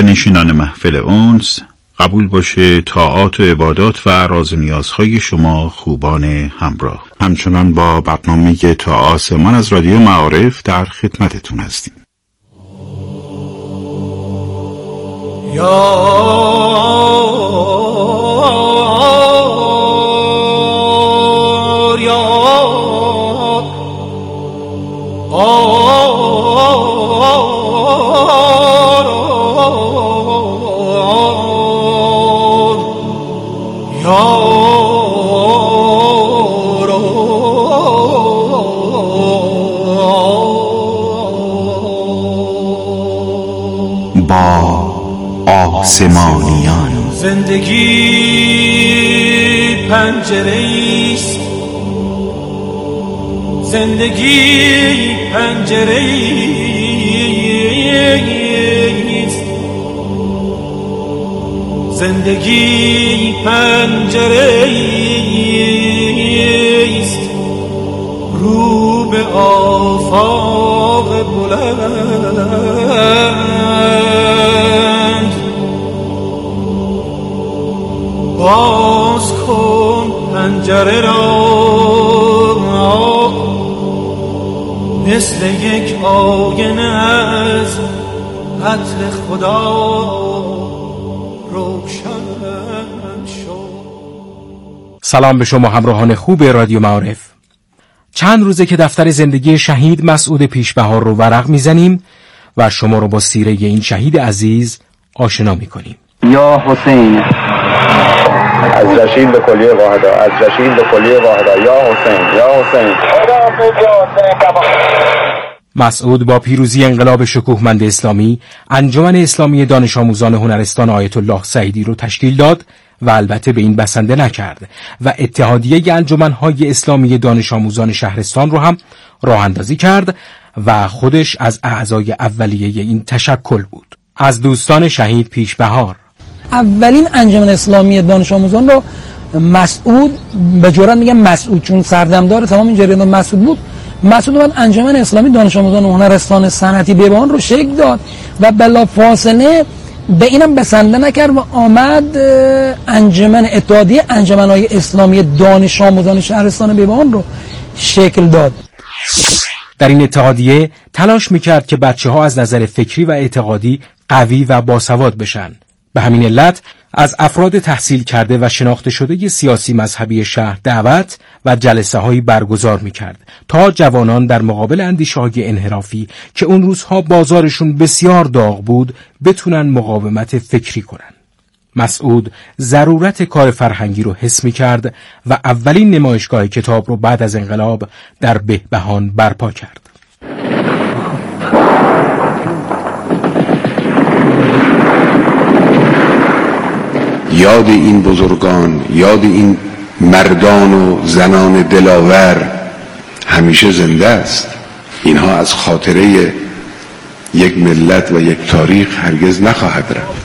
نشینان محفل انس، قبول باشه طاعات و عبادات و راز و نیازهای شما خوبان همراه. همچنان با برنامه تا آسمان از رادیو معارف در خدمتتون هستیم. با آسمانیان زندگی پنجره‌ایست، زندگی پنجره‌ایست، زندگی پنجره‌ایست، رو به آفاق بلند. باز کن پنجره را، مثل یک آینه از عطر خدا روشن شد. سلام به شما همراهان خوب رادیو معارف. چند روزه که دفتر زندگی شهید مسعود پیشبهار رو ورق میزنیم و شما رو با سیره این شهید عزیز آشنا میکنیم. یا حسین، از رشید به کلیه واحدا، از رشید به کلیه واحدا، یا حسین، یا حسین. مسعود با پیروزی انقلاب شکوهمند اسلامی انجمن اسلامی دانش آموزان هنرستان آیت الله سعیدی رو تشکیل داد و البته به این بسنده نکرد و اتحادیه انجمن‌های اسلامی دانش آموزان شهرستان رو هم راه اندازی کرد و خودش از اعضای اولیه این تشکل بود. از دوستان شهید پیشبهار، اولین انجمن اسلامی دانش آموزان رو مسعود، به جرات میگم مسعود چون سردمدار تمام این جریان مسعود بود، مسعود اومد انجمن اسلامی دانش آموزان هنرستان صنعتی بیابان رو شکل داد و بلافاصله به اینم بسنده نکرد و آمد انجمن اتحادیه انجمن‌های اسلامی دانش آموزان شهرستان بیابان رو شکل داد. در این اتحادیه تلاش میکرد که بچه‌ها از نظر فکری و اعتقادی قوی و باسواد بشن. به همین علت از افراد تحصیل کرده و شناخته شده سیاسی مذهبی شهر دعوت و جلسه‌هایی برگزار می‌کرد تا جوانان در مقابل اندیشه‌های انحرافی که اون روزها بازارشون بسیار داغ بود بتونن مقاومت فکری کنن. مسعود ضرورت کار فرهنگی رو حس می‌کرد و اولین نمایشگاه کتاب رو بعد از انقلاب در بهبهان برپا کرد. یاد این بزرگان، یاد این مردان و زنان دلاور همیشه زنده است. اینها از خاطره یک ملت و یک تاریخ هرگز نخواهد رفت.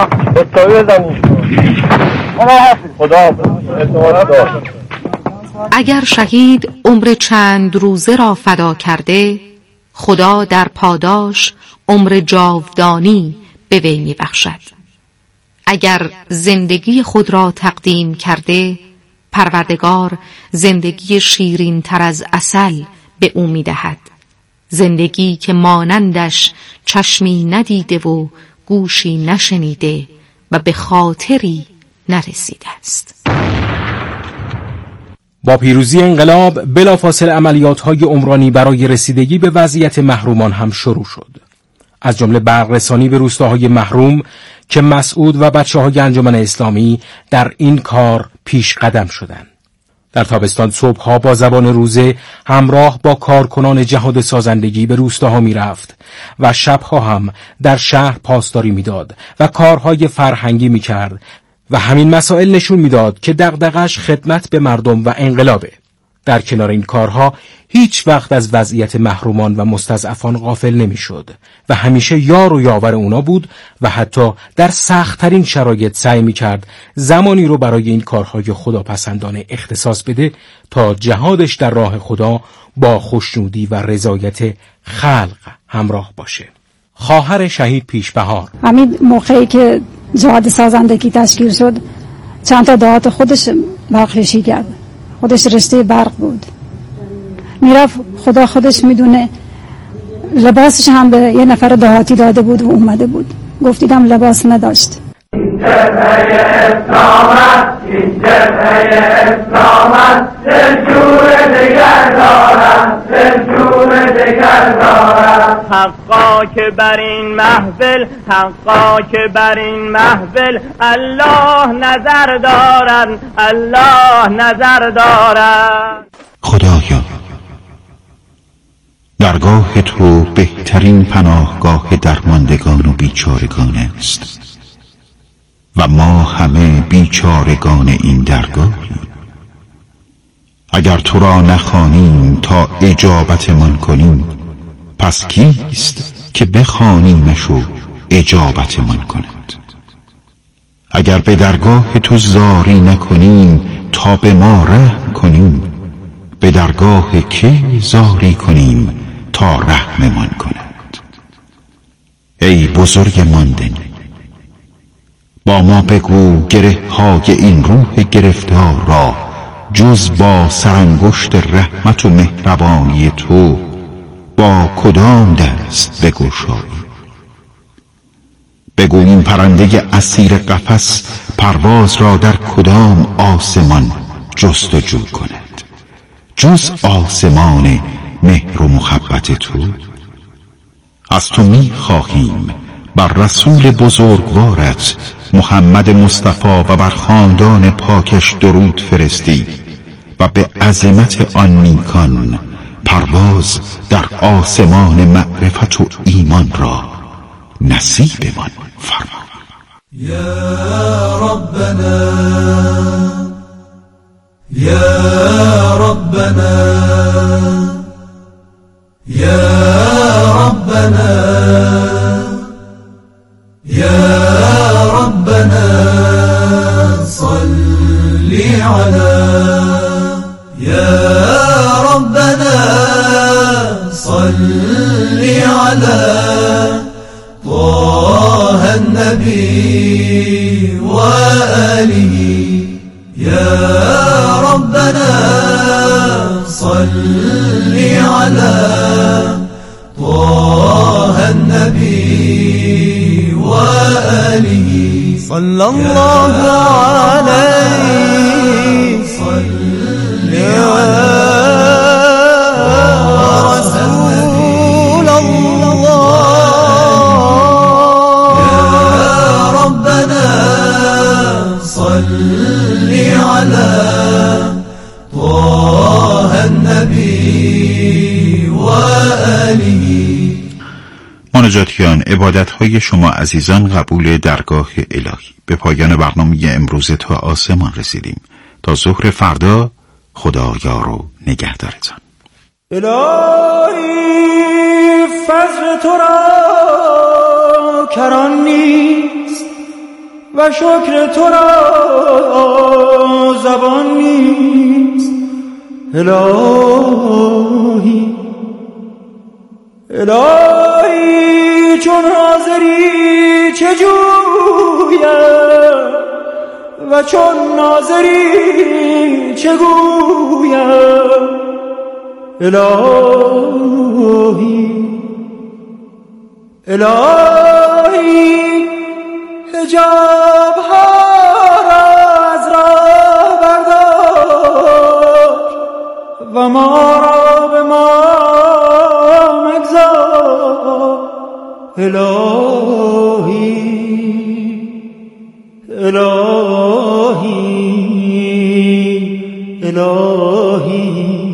اگر شهید عمر چند روزه را فدا کرده، خدا در پاداش عمر جاودانی به وی می بخشد. اگر زندگی خود را تقدیم کرده، پروردگار زندگی شیرین تر از عسل به او می دهد. زندگی که مانندش چشمی ندیده و گوشی نشنیده و به خاطری نرسیده است. با پیروزی انقلاب بلافاصله عملیات‌های عمرانی برای رسیدگی به وضعیت محرومان هم شروع شد. از جمله برق‌رسانی به روستاهای محروم که مسعود و بچه‌های انجمن اسلامی در این کار پیش قدم شدند. در تابستان صبح‌ها با زبان روزه همراه با کارکنان جهاد سازندگی به روستاها می‌رفت و شب‌ها هم در شهر پاسداری می‌داد و کارهای فرهنگی می‌کرد و همین مسائل نشون می‌داد که دغدغه‌اش خدمت به مردم و انقلابه. در کنار این کارها هیچ وقت از وضعیت محرومان و مستضعفان غافل نمی‌شد و همیشه یار و یاور اونا بود و حتی در سخت‌ترین شرایط سعی می‌کرد زمانی رو برای این کارهای خداپسندانه اختصاص بده تا جهادش در راه خدا با خوشنودی و رضایت خلق همراه باشه. خواهر شهید پیشبهار. همین موقعی که جهاد سازندگی تشکیل شد چند تا دهات خودش برق‌کشی کرد، خودش رشته برق بود، میرفت خدا خودش میدونه. لباسش هم به یه نفر دهاتی داده بود و اومده بود، گفتیدم لباس نداشت. این جبهه اسلامت، این جبهه اسلامت، دلجوی دگر دارد، دلجوی دگر دارد. حقا که بر این محفل، حقا که بر این محفل، الله نظر دارد، الله نظر دارد. خدایا، درگاه تو بهترین پناهگاه درماندگان و بیچارگان است و ما همه بیچارگان این درگاهیم. اگر تو را نخوانیم تا اجابتمان کنیم، پس کیست که بخوانیمش و اجابتمان کند؟ اگر به درگاه تو زاری نکنیم تا به ما رحم کنیم، به درگاه که زاری کنیم تا رحممان کند؟ ای بزرگ ماندنی، با ما بگو گره های این روح گرفتار را جز با سرانگشت رحمت و مهربانی تو با کدام دست بگشایی؟ بگو این پرنده اسیر قفس پرواز را در کدام آسمان جستجو کند جز آسمان مهر و محبت تو؟ از تو می خواهیم بر رسول بزرگوارت محمد مصطفی و بر خاندان پاکش درود فرستی و به عظمت آن نیکان پرواز در آسمان معرفت و ایمان را نصیبمان فرما. یا ربنا یا ربنا یا ربنا یا ربنا صل على یا ربنا صل على طه النبي وآله يا ربنا صل على طه النبي وآله صلى الله عليه صل على رسول الله يا ربنا صل على طه النبي وآله. مناجاتیان، عبادتهای شما عزیزان قبول درگاه الهی. به پایان برنامه امروز تا آسمان رسیدیم. تا ظهر فردا خدا یار و نگهدارتان. الهی فضل تو را کران نیست و شکر تو را زبان نیست. الهی الهی چون حاضری چه جویم و چون ناظری چه گویم. الهی الهی حجاب ها را از راه بردار و ما را به ما مگذار. الهی الهی الهی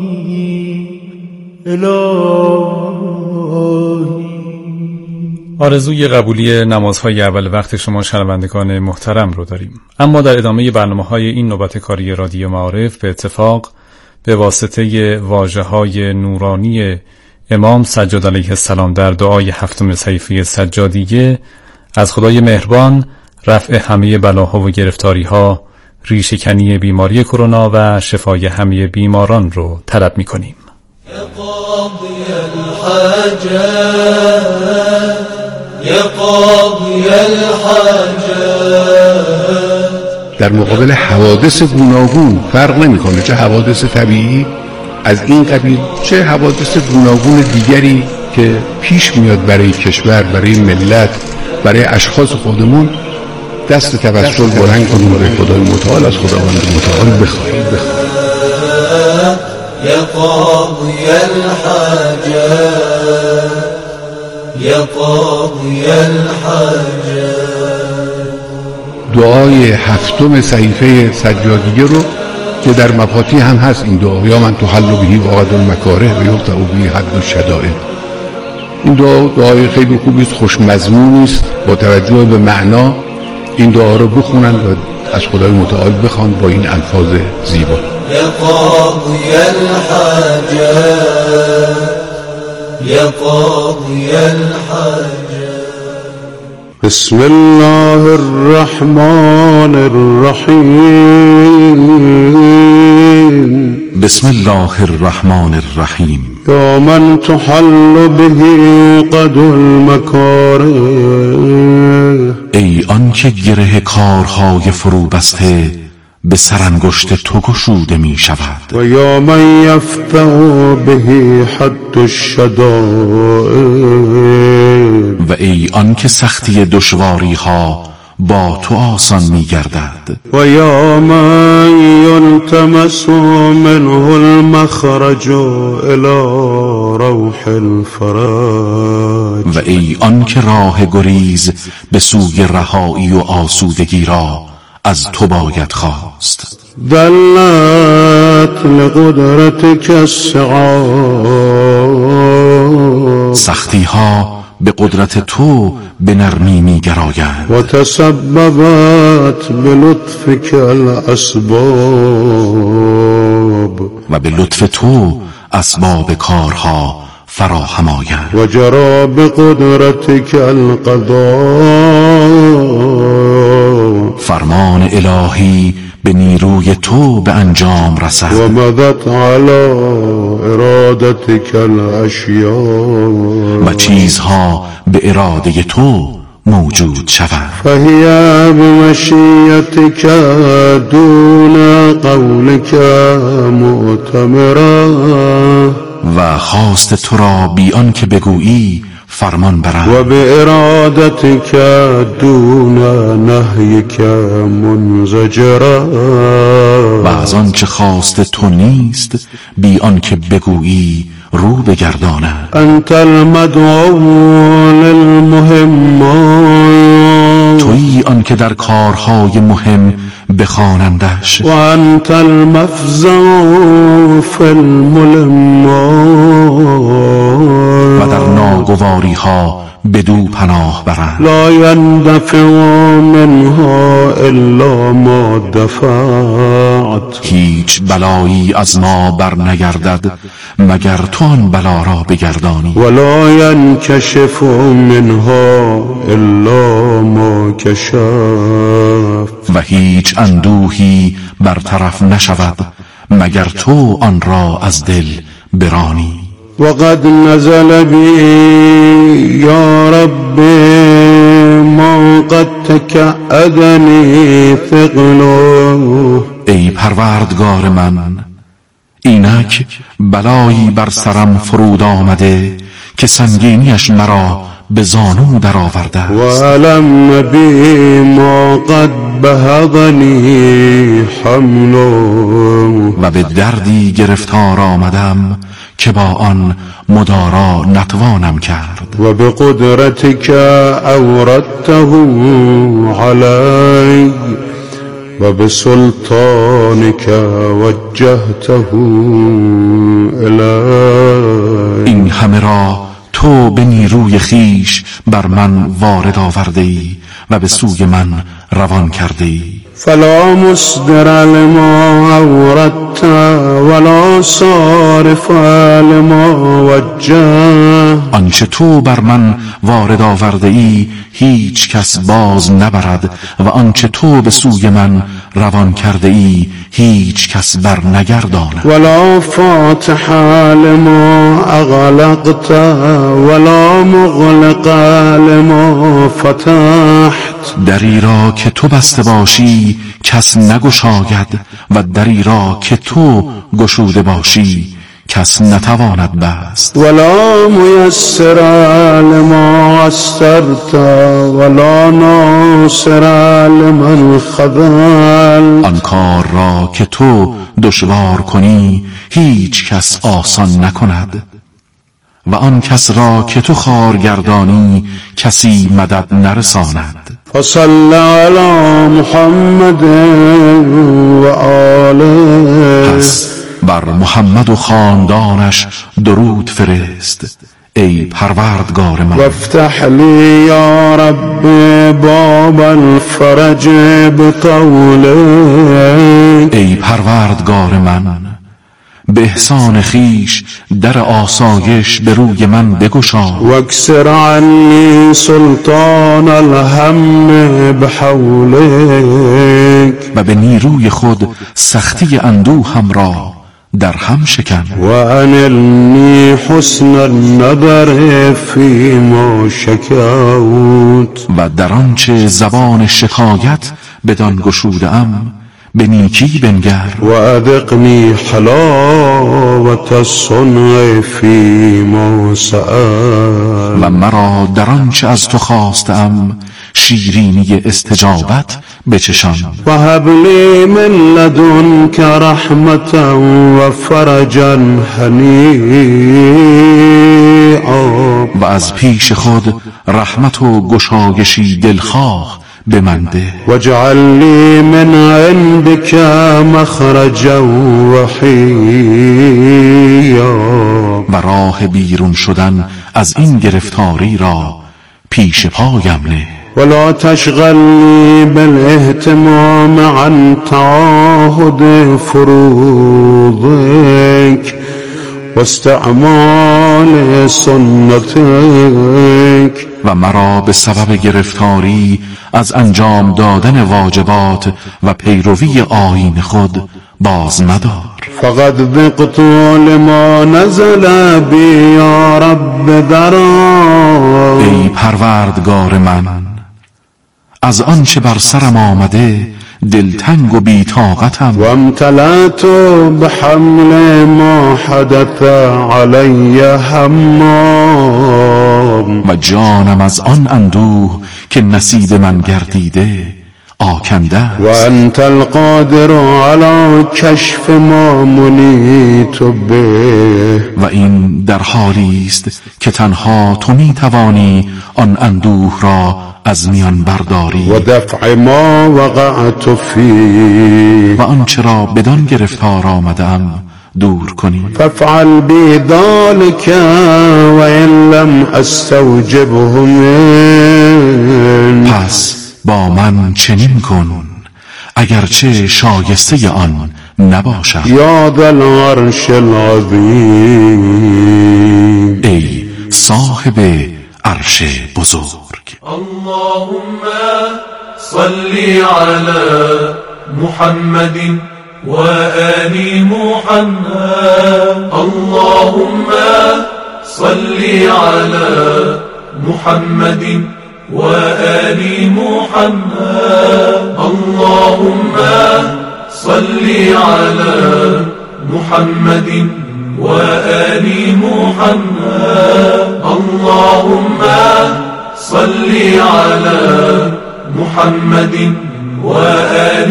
الهی. آرزوی قبولی نمازهای اول وقت شما شنوندگان محترم رو داریم، اما در ادامه برنامه‌های این نوبت کاری رادیو معارف به اتفاق به واسطه واژه‌های نورانی امام سجاد علیه السلام در دعای هفتم صحیفه سجادیه از خدای مهربان رفع همه بلاها و گرفتاری‌ها، ریشه‌کنی بیماری کرونا و شفای همه بیماران رو طلب می‌کنیم. قاضي الحاجات يا قاضي الحاجات. در مقابل حوادث گوناگون فرق نمی‌کنه، چه حوادث طبیعی از این قبیل چه حوادث گوناگون دیگری که پیش میاد برای کشور، برای ملت، برای اشخاص خودمون، دست توسل بلند کنیم به خدای متعال، از خداوند متعال بخواهیم. يا قاضي الحاجات يا قاضي الحاجات. دعای هفتم صحیفه سجادیه رو که در مفاتیح هم هست این دعا، یا من تحل بهی عقد المکاره و یقطع بهی حد الشدائد. این دعای خیلی خوبی است، خوش مضمونی است، با توجه به معنا این دعا رو بخونن و از خدای متعال بخوان با این الفاظ زیبا. يا قاضي الحاجات يا قاضي الحاجات. بسم الله الرحمن الرحیم. بسم الله الرحمن الرحیم. یا من تحل به قد المکاره. ای آن که گره کارهای فرو بسته به سرانگشت تو گشوده می شود. و یا من یفتح به حد الشدائد. و ای آن که سختی دشواری ها با تو آسان می گردد. و یا من یلتمس منه المخرج الى روح الفرج. و ای آن که راه گریز به سوی رهایی و آسودگی را از تو باید خواست. دلت لقدرتك الصعاب. سختی ها به قدرت تو به نرمی می گرایند. و تسببت بلطفك الاسباب. و به لطف تو اسباب کارها فراهم آیند. و جرى بقدرتك القضاء. فرمان الهی به نیروی تو به انجام رسد. و مضت على ارادتك الاشیاء. و چیزها به اراده تو موجود شود. فهی بمشیتك دون قولك معتمرا. و خواست تو را بی آن که بگویی فرمان برند. و به ارادتك دون نهیك منزجرا. و از آن چه خواست تو نیست بی آن که بگویی رو بگردانند. انت المدعو للمهمات. تویی آن که در کارهای مهم بخوانندش. و انت المفزع فی الملمات. و در ناگواری ها بدو پناه برند. لا يندفع منها الا ما دفعت. هیچ بلایی از ما بر نگردد مگر تو آن بلا را بگردانی. ولا ينكشف منها الا ما کشف. و هیچ اندوهی برطرف نشود مگر تو آن را از دل برانی. وقد نزل بي يا رب ما قد تكأدني ثقله. ای پروردگار من، اینک بلایی بر سرم فرود آمده که سنگینیش مرا به زانو در آورده. و علم بی ما قد بهضنی حمله. و به دردی گرفتار آمدم که با آن مدارا نتوانم کرد. و به قدرتك اوردته علی و به سلطانك وجهته الی. این همه را تو به نیروی خیش بر من وارد آورده ای و به سوی من روان کرده ای. فلا مصدر لما أوردت ولا صارف لما وجه. آنچه تو بر من وارد آورده ای هیچ کس باز نبرد و آنچه تو به سوی من روان کرده ای هیچ کس بر نگرداند. ولا فاتح لما اغلقت ولا مغلق لما فتحت. دری را که تو بسته باشی کس نگشاید و دری را که تو گشوده باشی کس نتواند بست. ولا میسر لما عسرت ولا ناصر لمن خذل. آن کار را که تو دشوار کنی هیچ کس آسان نکند و آن کس را که تو خوارگردانی کسی مدد نرساند. فصل علی محمد و آله. پس بر محمد و خاندانش درود فرست ای پروردگار من. وافتح لی یا رب باب الفرج بقولک. ای پروردگار من به احسان خیش در آسایش به روی من بگشا. واکسر عنی سلطان الهم بحولک. و به نیروی خود سختی اندوهم را در هم شکن. و انلنی حسن النظر فیما شکوت. و در آنچه زبان شکایت بدان گشوده‌ام به نیکی بنگر. و اذقنی حلاوت الصنع فیما سأل. و مرا در آنچه از تو خواستم شیرینی استجابت بچشان. و هب لی من لدنک رحمتا و فرجا هنیعا. و از پیش خود رحمت و گشایشی دلخواه بمنده. واجعل لی من عندک مخرجا وحیا. و راه بیرون شدن از این گرفتاری را پیش پایم نه. ولا تشغلنی بالاهتمام عن تعاهد فروضک واستعمال سنتک. و مرا به سبب گرفتاری از انجام دادن واجبات و پیروی آیین خود باز مدار. فقد ذقت لما نزل بی یا رب درا. ای پروردگار من از آنچه بر سرم آمده دلتنگ و بی‌طاقتم. و امتلأت بحمل ما حدث علی حمام. و جانم از آن اندوه که نصیب من گردیده آکنده. و انت القادر علی کشف ما منیت به. و این در حالی است که تنها تو میتوانی آن اندوه را از میان برداری و دفع ما وقعت فی. و آنچه را بدان گرفتار آمدم دور کنی. فافعل بی ذلک و ان لم استوجبه من. پس با من چنین کن اگرچه شایسته آن نباشم. یا ذا العرش العظیم. ای صاحب عرش بزرگ. اللهم صل على محمد وآل محمد. اللهم صل على محمد وآل محمد. اللهم صل على محمد وآل محمد. اللهم صل على محمد وآل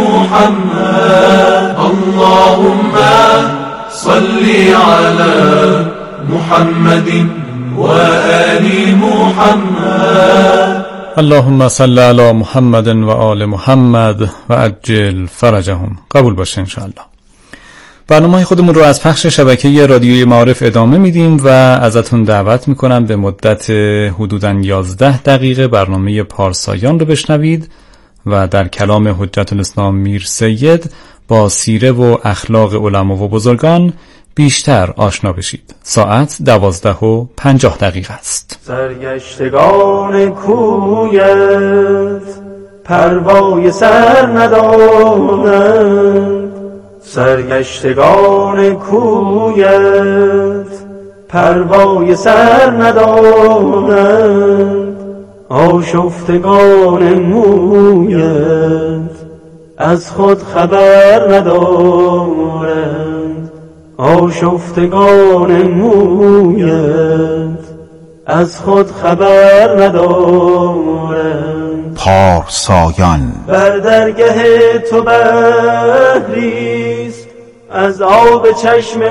محمد. اللهم صل على محمد وآل محمد. اللهم صل علی محمد و آل محمد و عجل فرجهم. قبول باشه انشاءالله. برنامه خودمون رو از پخش شبکه رادیوی معارف ادامه میدیم و ازتون دعوت میکنم به مدت حدوداً 11 دقیقه برنامه پارسایان رو بشنوید و در کلام حجت الاسلام میر سید با سیره و اخلاق علما و بزرگان بیشتر آشنا بشید. ساعت 12:50 است. سرگشتگان کویت پروای سر ندانند، سرگشتگان کویت پروای سر ندانند، آشفتگان مویت از خود خبر ندارند، آشفتگان مویت از خود خبر ندارند. پارسایان بر درگه تو بحریست از آب چشم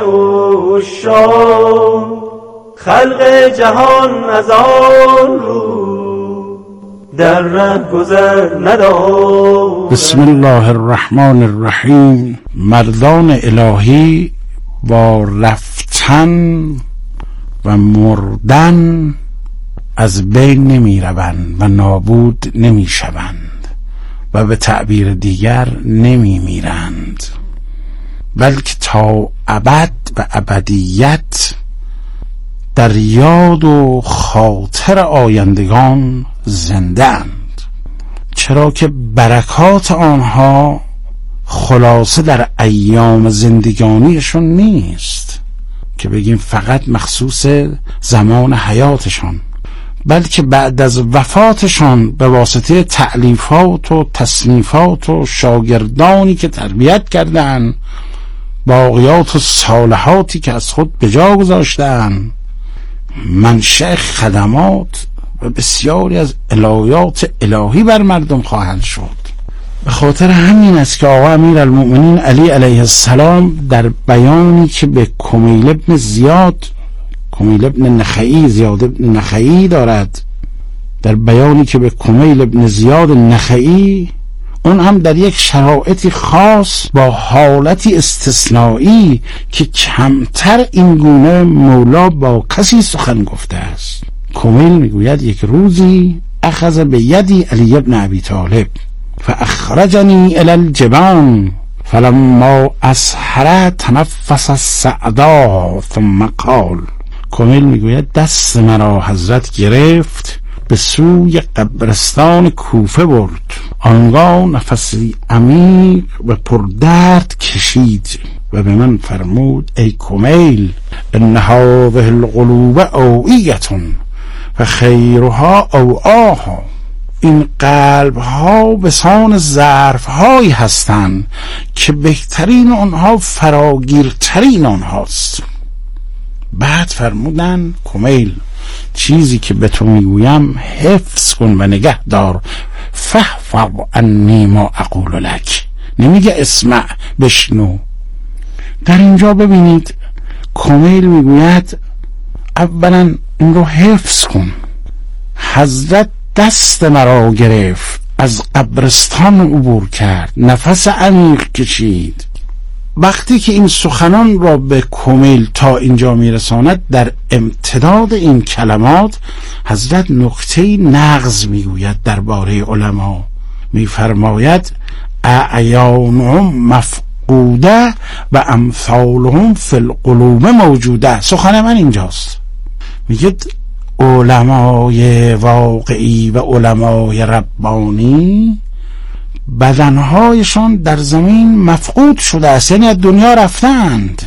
عشاق، خلق جهان از آن رو در ره گذر ندارد. بسم الله الرحمن الرحیم. مردان الهی با رفتن و مردن از بین نمی روند و نابود نمی شوند و به تعبیر دیگر نمی میرند، بلکه تا ابد و ابدیت در یاد و خاطر آیندگان زنده اند، چرا که برکات آنها خلاصه در ایام زندگانیشون نیست که بگیم فقط مخصوص زمان حیاتشان، بلکه بعد از وفاتشان به واسطه تألیفات و تصنیفات و شاگردانی که تربیت کردند، باقیات و صالحاتی که از خود به جا گذاشتند، منشأ خدمات و بسیاری از الهیات الهی بر مردم خواهند شد. به خاطر همین است که آقا امیرالمؤمنین علی علیه السلام در بیانی که به کمیل ابن زیاد ابن نخعی دارد، در بیانی که به کمیل ابن زیاد نخعی، اون هم در یک شرایطی خاص با حالتی استثنایی که کمتر این گونه مولا با کسی سخن گفته است. کمیل میگوید یک روزی اخذ به یدی علی ابن ابی طالب فاخرجنی الی الجبان فلما اسحر تنفس السعدا ثم قال. کمیل میگوید دست مرا حضرت گرفت به سوی قبرستان کوفه برد، آنگاه نفسی عمیق و پردرد کشید و به من فرمود ای کمیل ان هذه القلوب اوعیتون و خیرها اوعاها. این قلب ها بسان ظرف هایی هستند که بهترین آنها فراگیرترین آنهاست. بعد فرمودن کمیل چیزی که به تو میگویم حفظ کن و نگه دار، فحفظ انی ما اقول لک، نمیگه اسمع بشنو. در اینجا ببینید کمیل میگوید اولا این رو حفظ کن. حضرت دست مرا گرفت، از قبرستان عبور کرد، نفس عمیق کشید. وقتی که این سخنان را به کمیل تا اینجا میرساند، در امتداد این کلمات حضرت نکته نغز میگوید درباره علما. میفرماید اعیانهم مفقوده و امثالهم فی القلوب موجوده. سخن من اینجاست، میگه علمای واقعی و علمای ربانی بدنهایشان در زمین مفقود شده است، یعنی از دنیا رفتند،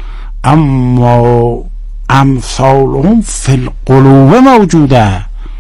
اما امثالهم فی القلوب موجوده،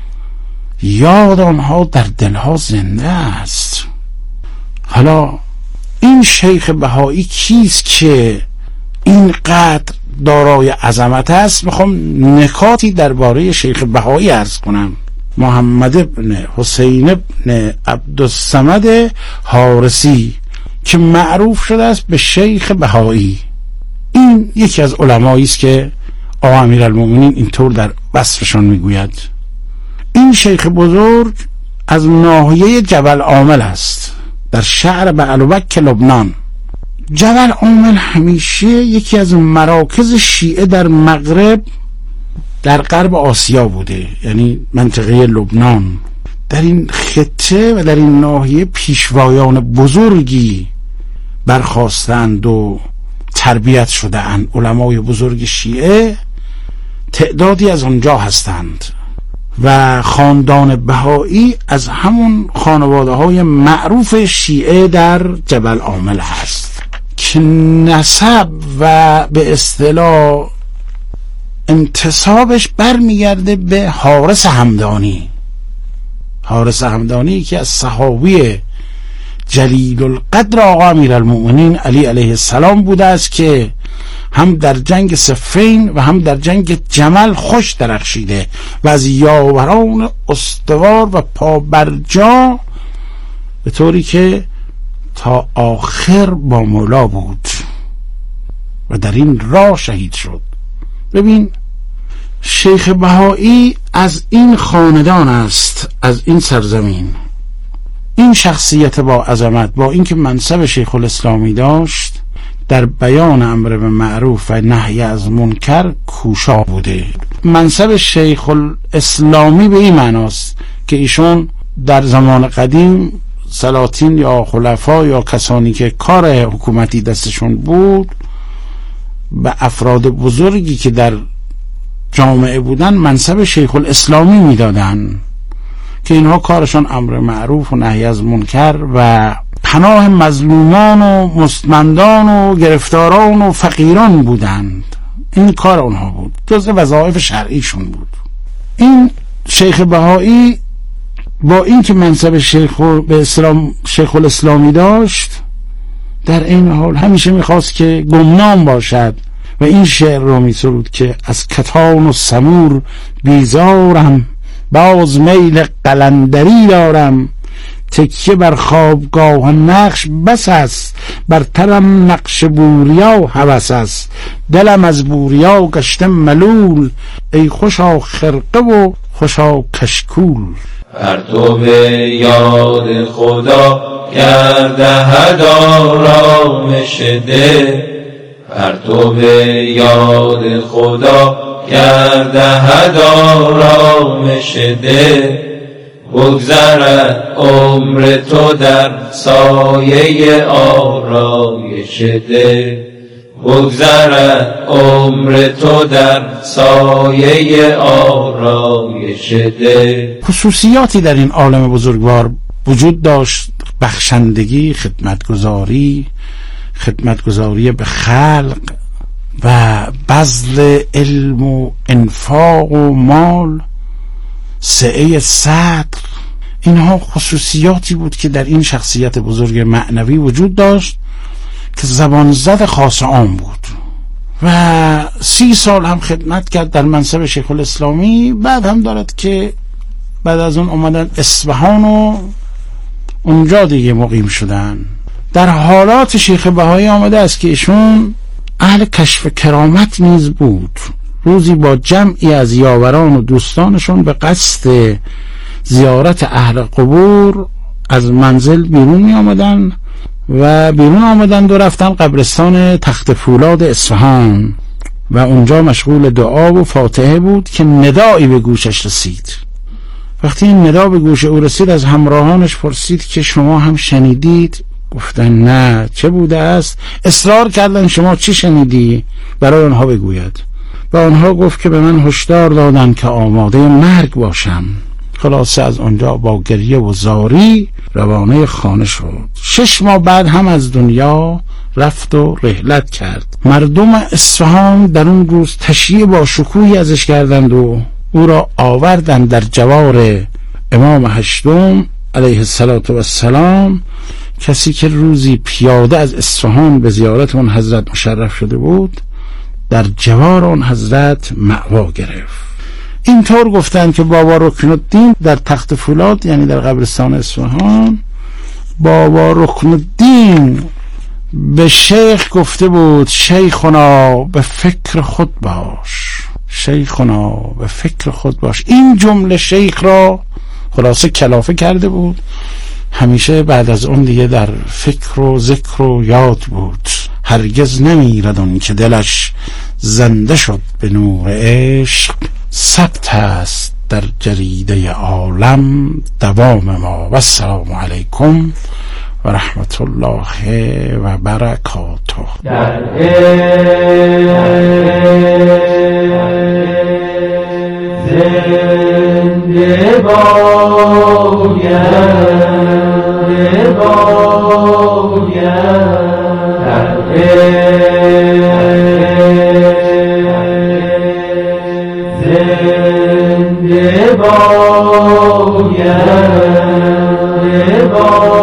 یاد آنها در دلها زنده است. حالا این شیخ بهایی کیست که اینقدر دارای عظمت است؟ میخوام نکاتی درباره شیخ بهایی عرض کنم. محمد ابن حسین ابن عبدالصمد حارسی که معروف شده است به شیخ بهایی، این یکی از علمایی است که آقا امیرالمؤمنین اینطور در وصفشان میگوید. این شیخ بزرگ از ناحیه جبل عامل است، در شهر بعلوبک لبنان. جبل عامل همیشه یکی از مراکز شیعه در مغرب، در غرب آسیا بوده، یعنی منطقه لبنان. در این خطه و در این ناحیه پیشوایان بزرگی برخاستند و تربیت شده‌اند. علمای بزرگ شیعه تعدادی از آنجا هستند و خاندان بهایی از همون خانواده های معروف شیعه در جبل عامل هست که نسب و به اصطلاح انتسابش برمیگرده به حارس همدانی. حارس همدانی که از صحابی جلیل القدر آقا امیرالمؤمنین علی علیه السلام بوده است که هم در جنگ صفین و هم در جنگ جمل خوش درخشیده و از یاوران استوار و پابرجا، به طوری که تا آخر با مولا بود و در این راه شهید شد. ببین، شیخ بهایی از این خاندان است، از این سرزمین. این شخصیت با عظمت، با اینکه منصب شیخ الاسلامی داشت، در بیان امر به معروف و نهی از منکر کوشا بوده. منصب شیخ الاسلامی به این معناست که ایشون در زمان قدیم سلاطین یا خلفا یا کسانی که کار حکومتی دستشون بود به افراد بزرگی که در جامعه بودن منصب شیخ الاسلامی میدادن که اینها کارشان امر معروف و نهی از منکر و پناه مظلومان و مستمندان و گرفتاران و فقیران بودند. این کار اونها بود، جزء وظایف شرعیشون بود. این شیخ بهایی با اینکه منصب شیخ الاسلامی داشت، در این حال همیشه میخواست که گمنام باشد و این شعر رو میسرود که از کتان و سمور بیزارم، باز میل قلندری دارم، تکیه بر خوابگاه نقش بس است، بر ترم نقش بوریا هوس است، دلم از بوریا گشته ملول، ای خوشا خرقه و خوشا کشکول. پرتو یاد خدا کرده هدارامش دل، پرتو یاد خدا کرده هدارامش دل، بگذرد عمر تو در سایه آرایش دل، بگذرد عمر تو در سایه آرایش دل. خصوصیاتی در این عالم بزرگوار وجود داشت: بخشندگی، خدمتگزاری به خلق و بذل علم و انفاق و مال، سعه صدر. اینها خصوصیاتی بود که در این شخصیت بزرگ معنوی وجود داشت که زبان زد خاص عام بود و 30 سال هم خدمت کرد در منصب شیخ الاسلامی. بعد هم دارد که بعد از اون اومدن اصفهان و اونجا دیگه مقیم شدن. در حالات شیخ بهایی آمده است که ایشون اهل کشف کرامت نیز بود. روزی با جمعی از یاوران و دوستانشون به قصد زیارت اهل قبور از منزل بیرون می آمدن و رفتن قبرستان تخت فولاد اصفهان و اونجا مشغول دعا و فاتحه بود که ندایی به گوشش رسید. وقتی این ندا به گوش او رسید، از همراهانش پرسید که شما هم شنیدید؟ گفتن نه. چه بوده است؟ اصرار کردن شما چی شنیدی؟ برای آنها بگوید. و آنها گفت که به من هشدار دادن که آماده مرگ باشم. خلاصه از آنجا با گریه و زاری روانه خانه شد. 6 ماه بعد هم از دنیا رفت و رحلت کرد. مردم اصفهان در اون روز تشییع با شکوهی ازش کردند و او را آوردند در جوار امام هشتم علیه السلام، کسی که روزی پیاده از اصفهان به زیارت اون حضرت مشرف شده بود. در جوار اون حضرت مأوا گرفت. اینطور گفتند که بابا رکن الدین در تخت فولاد، یعنی در قبرستان اصفهان، بابا رکن الدین به شیخ گفته بود شیخنا به فکر خود باش، شیخنا به فکر خود باش. این جمله شیخ را خلاصه کلافه کرده بود. همیشه بعد از اون دیگه در فکر و ذکر و یاد بود. هرگز نمیرد اون که دلش زنده شد به نور عشق، ثبت است در جریده عالم دوام ما. و السلام علیکم و رحمت الله و برکاته. زنده باید